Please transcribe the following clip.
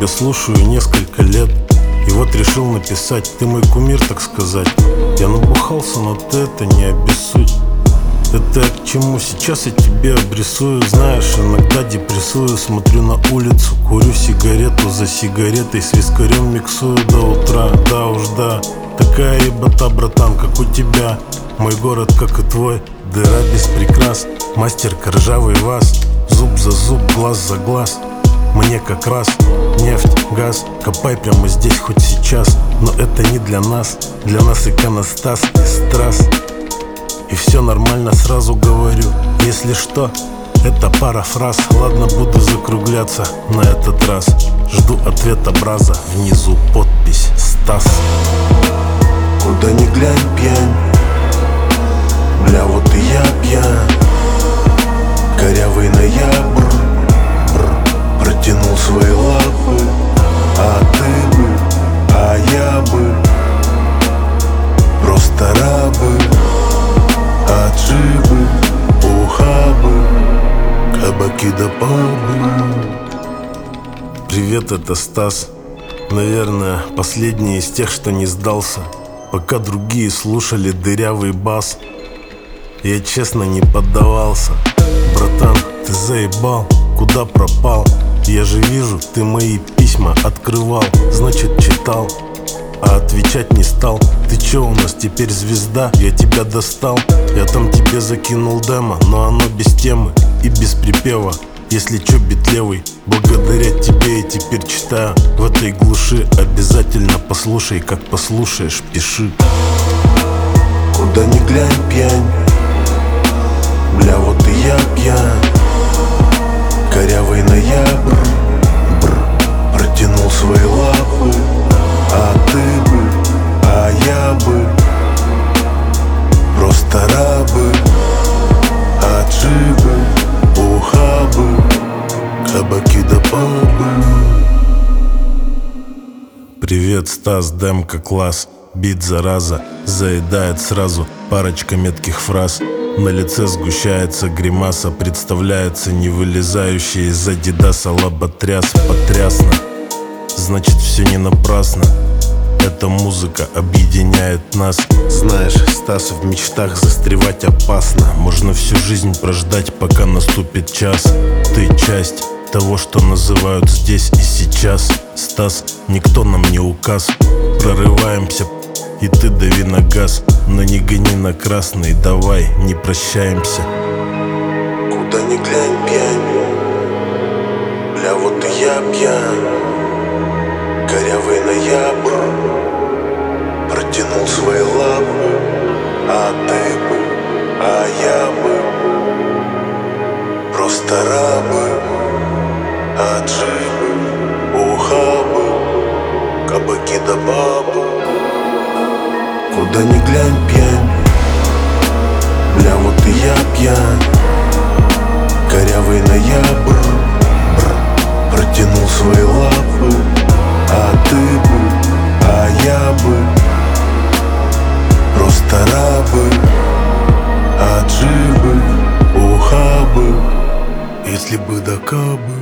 тебя слушаю несколько лет, и вот решил написать. Ты мой кумир, так сказать. Я набухался, но ты это не обессудь. Это к чему сейчас я тебе обрисую. Знаешь, иногда депрессую. Смотрю на улицу, курю сигарету за сигаретой, с вискарем миксую до утра. Да уж да, такая ебота, братан, как у тебя. Мой город, как и твой, дыра без прикрас. Мастер ржавый вас, зуб за зуб, глаз за глаз. Мне как раз нефть, газ, копай прямо здесь, хоть сейчас. Но это не для нас иконостас и страз. И все нормально, сразу говорю. Если что, это пара фраз. Ладно, буду закругляться на этот раз. Жду ответа браза, внизу подпись Стас. Куда ни глянь, пьянь. Бля, вот и я пьян. Корявый ноябрь протянул свои лапы. А ты бы, а я бы просто рабы. Отшибы, ухабы, кабаки да пабы. Привет, это Стас. Наверное, последний из тех, что не сдался, пока другие слушали дырявый бас. Я честно не поддавался. Братан, ты заебал, куда пропал? Я же вижу, ты мои письма открывал, значит читал, а отвечать не стал. Ты чё, у нас теперь звезда? Я тебя достал. Я там тебе закинул демо, но оно без темы и без припева. Если чё, битлевый, благодаря тебе я теперь читаю в этой глуши. Обязательно послушай, как послушаешь, пиши. Куда ни глянь, пьянь. Бля, вот и я пьян. Корявый ноябрь протянул свои лапы. А ты бы, а я бы просто рабы. Отшибы, ухабы, кабаки да пабы. Привет, Стас, демка класс. Бит зараза, заедает сразу парочка метких фраз. На лице сгущается гримаса, представляется не вылезающая из адидаса лоботряс. Потрясно, значит все не напрасно. Эта музыка объединяет нас. Знаешь, Стас, в мечтах застревать опасно. Можно всю жизнь прождать, пока наступит час. Ты часть того, что называют здесь и сейчас. Стас, никто нам не указ. Прорываемся, и ты дави на газ. Но не гони на красный, давай, не прощаемся. Куда ни глянь, пьянь. Бля, вот и я пьян. Корявый ноябрь протянул свои лапы. А ты бы, а я бы просто рабы. Отшибы, ухабы, кабаки да бабы. Куда ни глянь, пьянь. Бля, вот и я пьян. Корявый ноябрь протянул свои лапы. А ты бы, а я бы просто рабы. Отшибы, ухабы, если бы да кабы.